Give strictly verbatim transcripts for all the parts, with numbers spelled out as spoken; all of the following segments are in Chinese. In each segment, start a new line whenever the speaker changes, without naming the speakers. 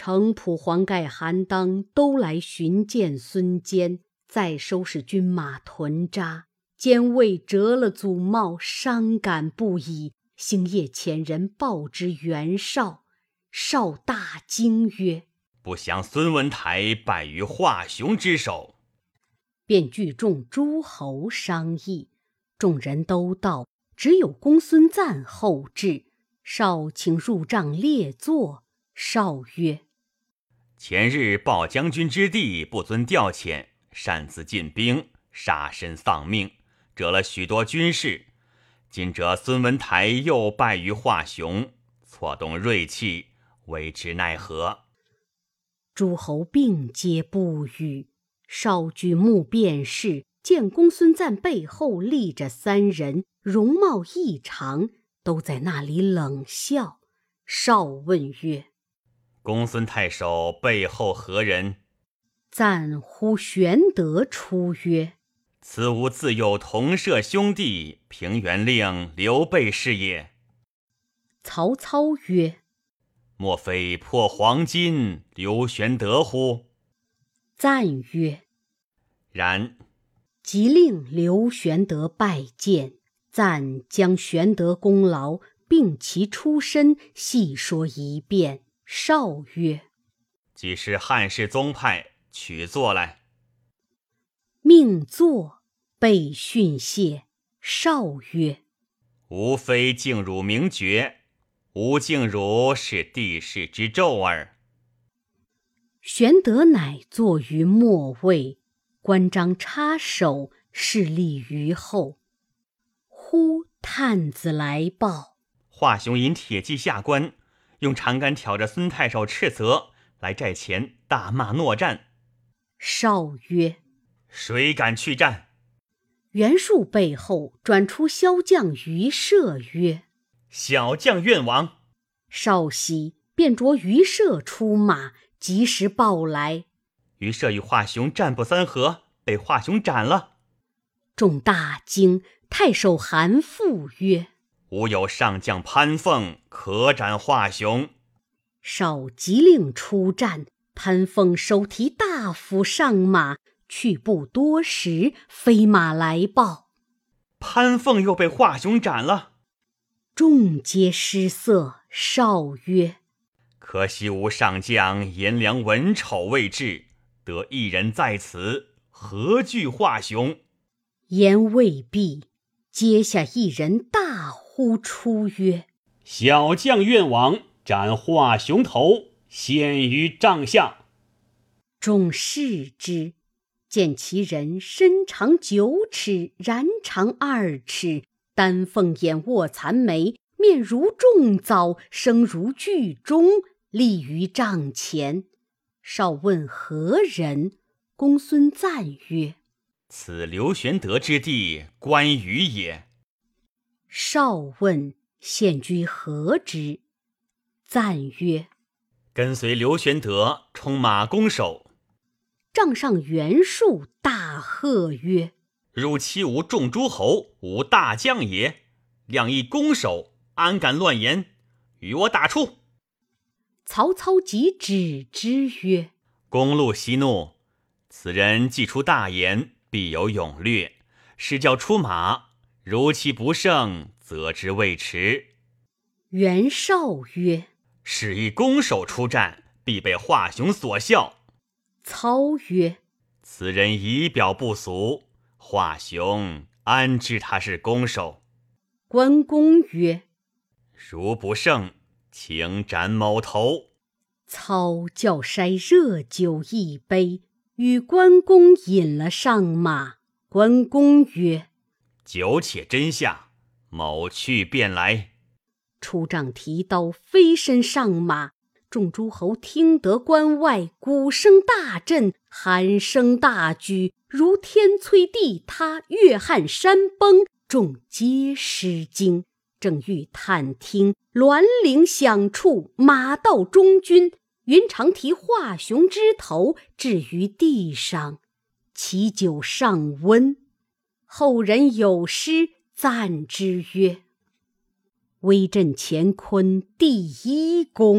程普、黄盖、韩当都来寻见孙坚，再收拾军马屯扎。坚为折了祖茂，伤感不已，星夜遣人报之袁绍。绍大惊曰：
不想孙文台败于华雄之手。
便聚众诸侯商议，众人都到，只有公孙瓒后至。绍请入帐列坐。绍曰：
前日报将军之弟不遵调遣，擅自进兵，杀身丧命，折了许多军士。今者孙文台又败于华雄，挫动锐气，为之奈何？
诸侯并皆不语。绍举目辨视，见公孙瓒背后立着三人，容貌异常，都在那里冷笑。绍问曰：
公孙太守背后何人？
瓒呼玄德出曰：
此吾自幼同舍兄弟，平原令刘备是也。
曹操曰：
莫非破黄巾刘玄德乎？
瓒曰：
然。
即令刘玄德拜见。瓒将玄德功劳并其出身细说一遍。绍曰：
既是汉室宗派，取坐来。
命坐，备训谢。绍曰：
吾非敬汝名爵，吾敬汝是帝室之胄耳。
玄德乃坐于末位，关张插手，势立于后。忽探子来报，
华雄引铁骑下关，用长杆挑着孙太守斥责，来寨前大骂诺战。
绍曰：
谁敢去战？
袁术背后转出骁将于射曰：
小将愿往。
绍喜，便着于射出马，及时报来。
于射与华雄战不三合，被华雄斩了。
众大惊。太守韩馥曰：
吾有上将潘凤，可斩华雄。
绍急令出战，潘凤手提大斧上马，去不多时，飞马来报，
潘凤又被华雄斩了。
众皆失色。绍曰：
可惜吾上将颜良文丑未至，得一人在此，何惧华雄？
言未毕，阶下一人大呼出曰：
小将愿往，斩华雄头，献于帐下。
众视之，见其人身长九尺，髯长二尺，丹凤眼，卧蚕眉，面如重枣，声如巨钟，立于帐前。绍问何人？公孙瓒曰：
此刘玄德之弟关羽也。
绍问现居何之？瓒曰：
跟随刘玄德冲马攻守。
帐上袁术大喝曰：
汝欺吾众诸侯，吾大将也，量亦攻守，安敢乱言？与我打出。
曹操即止之曰：
公路息怒，此人既出大言，必有勇略，是叫出马，如其不胜，则之未迟。
袁绍曰：
使以攻守出战，必被华雄所笑。
操曰：
此人仪表不俗，华雄安知他是攻守？
关公曰：
如不胜，请斩某头。
操叫筛热酒一杯，与关公饮了上马。关公曰：
酒且斟下，某去便来。
出帐提刀，飞身上马。众诸侯听得关外鼓声大震，喊声大举，如天摧地塌，越撼山崩，众皆失惊。正欲探听，銮铃响处，马到中军，云长提华雄之头置于地上，其酒尚温。后人有诗赞之曰：威震乾坤第一功，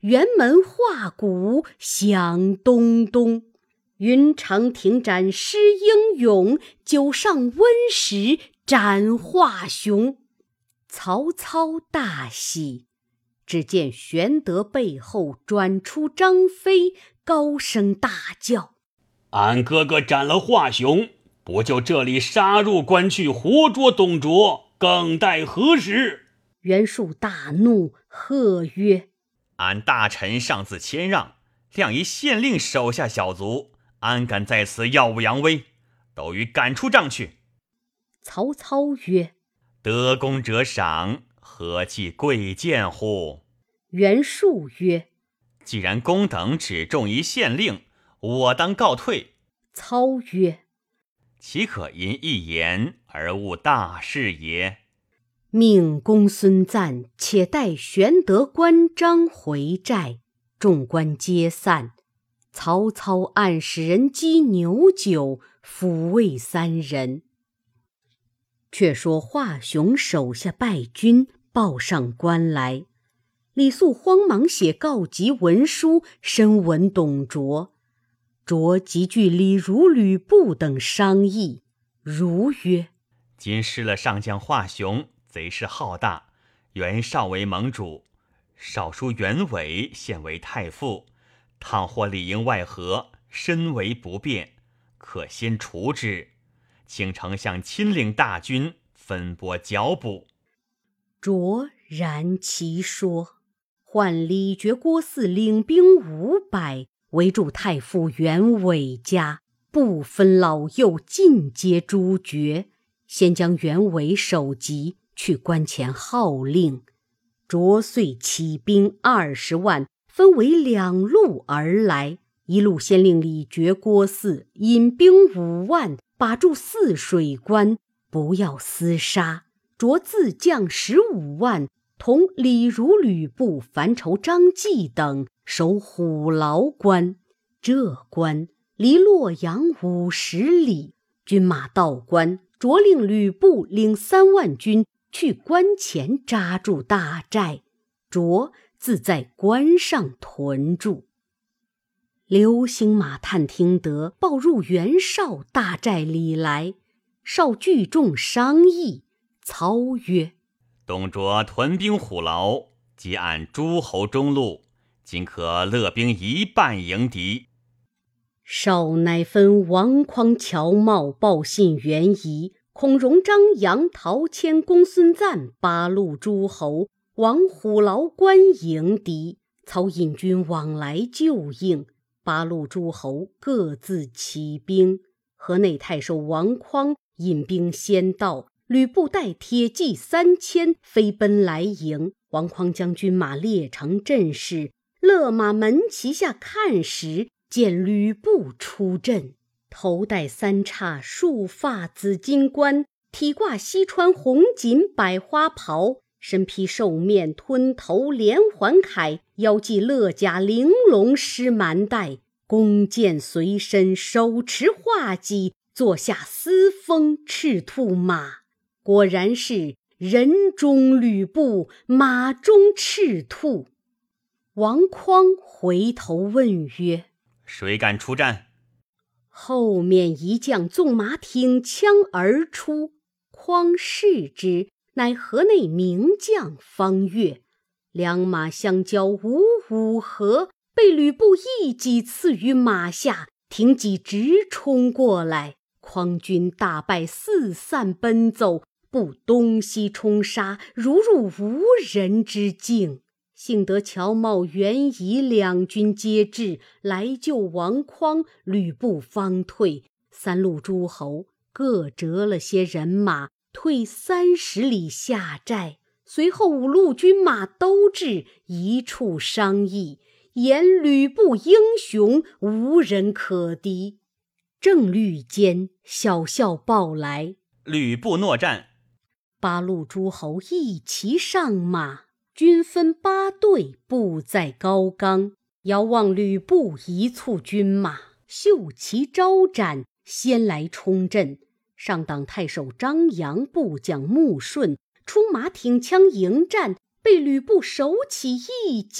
辕门画鼓响咚咚。云长亭展诗英勇，九上温实斩华雄。曹操大喜，只见玄德背后转出张飞，高声大叫：
俺哥哥斩了华雄，不就这里杀入关去，活捉董卓，更待何时？
袁术大怒，喝曰：
俺大臣上自谦让，谅一县令手下小卒，安敢在此耀武扬威？都予赶出帐去。
曹操曰：
得功者赏，何计贵贱乎？
袁术曰：
既然公等只重一县令，我当告退。
操曰：
岂可因一言而误大事也？
命公孙瓒且带玄德、关张回寨，众官皆散。曹操暗使人击牛酒，抚慰三人。却说华雄手下败军，报上关来。李肃慌忙写告急文书，深闻董卓。卓即聚李儒、吕布等商议。儒曰：
今失了上将华雄，贼势浩大，袁绍为盟主，少叔袁伟现为太傅，倘或里应外合，身为不便，可先除之，请丞相亲领大军，分拨剿捕。
卓然其说，唤李傕郭汜领兵五百，围住太傅袁伟家，不分老幼，尽皆诛绝。先将袁伟首级，去关前号令。卓遂起兵二十万，分为两路而来。一路先令李傕郭汜引兵五万，把住汜水关，不要厮杀。卓自将十五万，同李儒、吕布、樊稠、张济等守虎牢关。这关离洛阳五十里，军马到关，卓令吕布领三万军去关前扎住大寨，卓自在关上屯住。刘兴马探听得，报入袁绍大寨里来。绍聚众商议。操曰：
董卓屯兵虎牢，即按诸侯中路，今可勒兵一半迎敌。
绍乃分王匡、乔瑁报信袁仪，孔融、张扬、陶谦、公孙瓒八路诸侯往虎牢关迎敌。操引军往来救应，八路诸侯各自起兵。河内太守王匡引兵先到，吕布带铁骑三千飞奔来迎。王匡将军马列成阵势，勒马门旗下看时，见吕布出阵，头戴三叉束发紫金冠，体挂西川红锦百花袍，身披兽面吞头连环铠，腰系勒甲玲珑狮蛮带，弓箭随身，手持画戟，坐下司风赤兔马。果然是人中吕布，马中赤兔。王匡回头问曰：
谁敢出战？
后面一将纵马挺枪而出，匡视之，乃河内名将方悦。两马相交五五合，被吕布一戟刺于马下，挺戟直冲过来。匡军大败，四散奔走，不东西冲杀，如入无人之境。幸得乔瑁、袁仪两军皆至，来救王匡，吕布方退。三路诸侯各折了些人马，退三十里下寨。随后五路军马都至，一处商议，言吕布英雄，无人可敌。正虑间，小校报来，
吕布诺战。
八路诸侯一齐上马，军分八队，布在高冈。遥望吕布一簇军马，绣旗招展，先来冲阵。上党太守张扬、部将穆顺出马挺枪迎战，被吕布手起一戟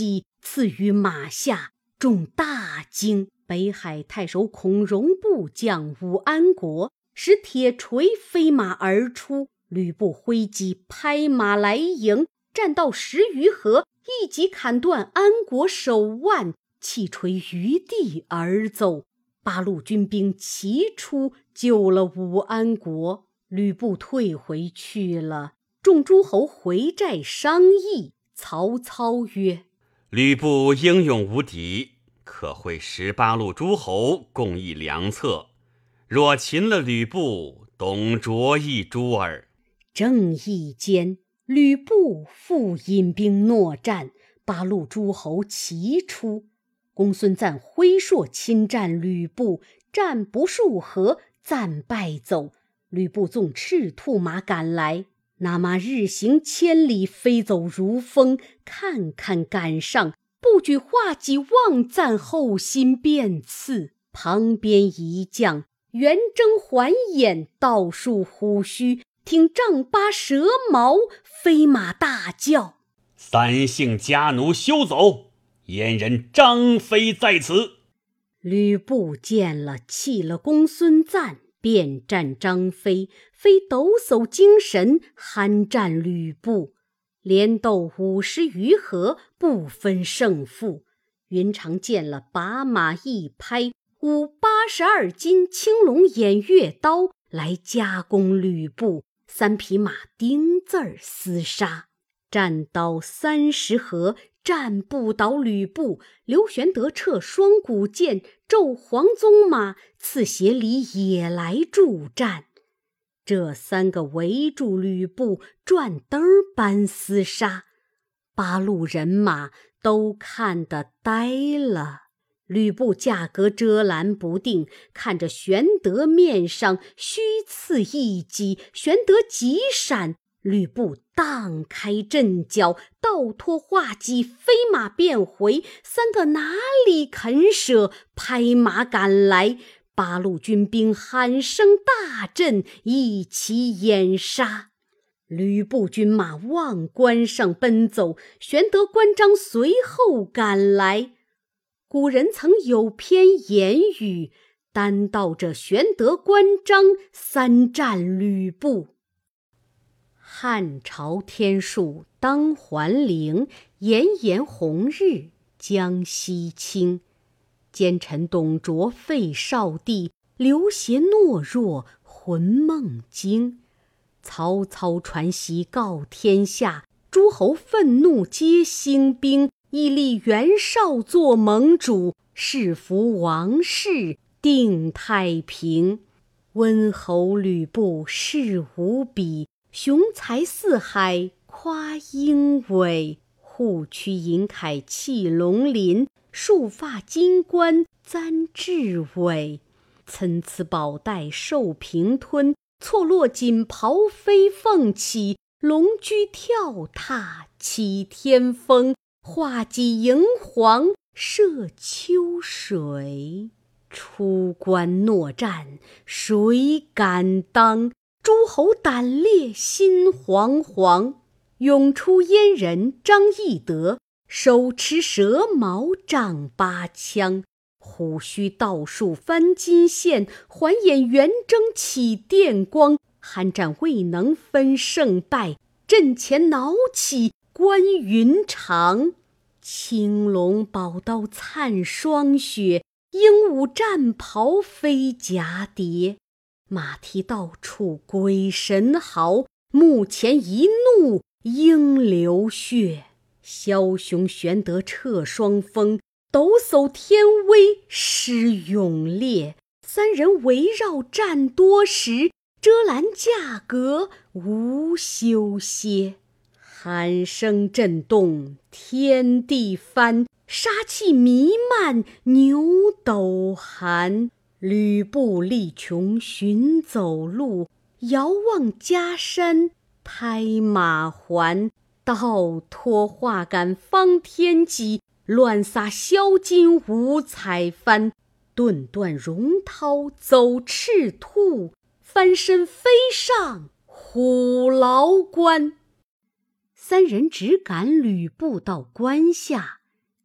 刺于马下，众大惊。北海太守孔融部将武安国使铁锤飞马而出，吕布挥击拍马来迎，战到十余合，一击砍断安国手腕，弃锤于地而走。八路军兵齐出救了武安国，吕布退回去了。众诸侯回寨商议，曹操曰：
吕布英勇无敌，可会十八路诸侯共议良策。若擒了吕布，董卓亦诛耳。
正义间，吕布复引兵搦战，八路诸侯齐出。公孙瓒挥槊侵占吕布，战不数合，瓒败走。吕布纵赤兔马赶来，那马日行千里，飞走如风，看看赶上，不举画戟望瓒后心便刺。旁边一将圆睁环眼，倒竖虎须，挺丈八蛇矛，飞马大叫：
三姓家奴休走，燕人张飞在此。
吕布见了，弃了公孙瓒，便战张飞。飞抖擞精神，酣战吕布，连斗五十余合，不分胜负。云长见了，把马一拍，舞八十二斤青龙偃月刀来夹攻吕布，三匹马钉字儿厮杀，战到三十合，战不倒吕布。刘玄德掣双股剑，骤黄鬃马，刺斜里也来助战。这三个围住吕布，转灯般厮杀，八路人马都看得呆了。吕布架阁遮拦不定，看着玄德面上虚刺一击，玄德急闪，吕布荡开阵脚，倒脱画戟，飞马便回。三个哪里肯舍，拍马赶来。八路军兵喊声大震，一齐掩杀。吕布军马往关上奔走，玄德关张随后赶来。古人曾有篇言语，单道这玄德关张三战吕布。汉朝天数当还陵，炎炎红日将西倾。奸臣董卓废少帝，刘协懦弱魂梦惊。曹操传檄告天下，诸侯愤怒皆兴兵，以立袁绍做盟主，誓服王室，定太平。温侯吕布势无比，雄才四海夸英伟。护躯银铠气龙鳞，束发金冠簪雉尾。参差宝带受平吞，错落锦袍飞凤起。龙驹跳踏起天风，画戟迎黄射秋水。出关搦战谁敢当？诸侯胆裂心惶惶。涌出燕人张翼德，手持蛇矛丈八枪。虎须倒竖翻金线，环眼圆睁起电光。酣战未能分胜败，阵前恼起关云长。青龙宝刀灿霜雪，鹦鹉战袍飞蛱蝶。马蹄到处鬼神嚎，目前一怒应流血。枭雄玄德掣双峰，抖擞天威施勇烈。三人围绕战多时，遮拦架阁无休歇。喊声震动天地翻，杀气弥漫牛斗寒。吕布力穷寻走路，遥望家山拍马还。倒脱画杆方天戟，乱撒销金五彩幡。顿断荣涛走赤兔，翻身飞上虎牢关。三人只赶吕布到关下，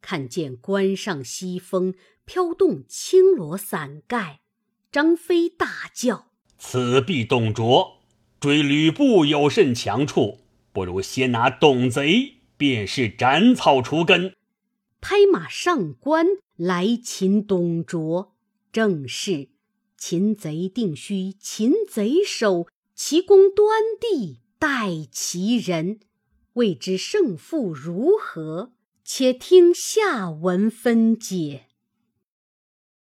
看见关上西风飘动青罗伞盖，张飞大叫：
此必董卓，追吕布有甚强处？不如先拿董贼，便是斩草除根。
拍马上关来擒董卓。正是擒贼定须擒贼手，奇功端地待其人。未知胜负如何，且听下文分解。